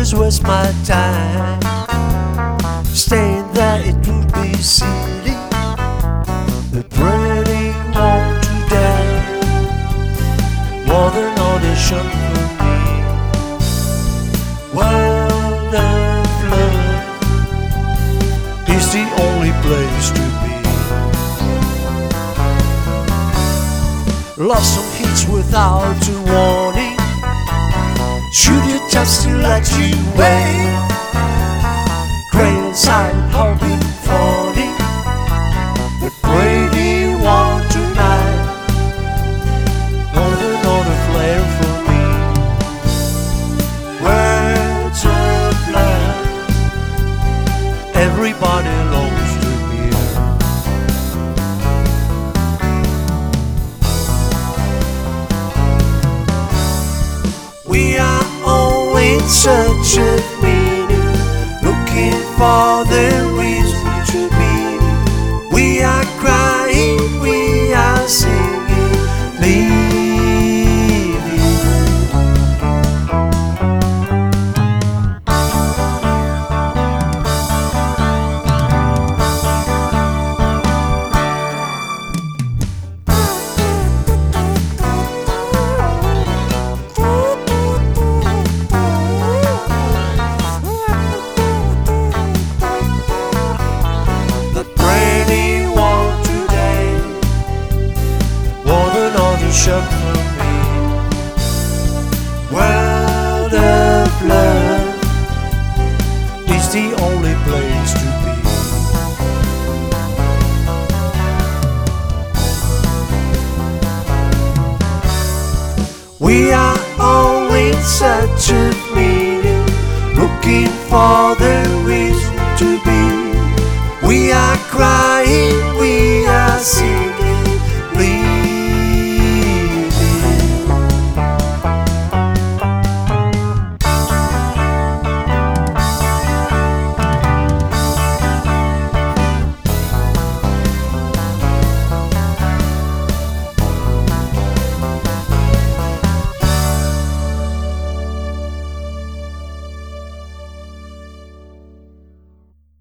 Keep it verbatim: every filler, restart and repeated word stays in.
always waste my time. Staying there, it would be silly. The pretty want to die more than audition for me. World of love is the only place to be. Lost some hits without a warning. Should you just to let you wait? Great inside, hoping for the the pretty one tonight. More than another flare for me. Words of love, everybody longs to hear. We are all in search of meaning, looking for the reason to be. We are crying, we are singing, leaving. Shut for me. World of love is the only place to be. We are all in search of meaning, looking for the reason to be. We are crying, we are singing.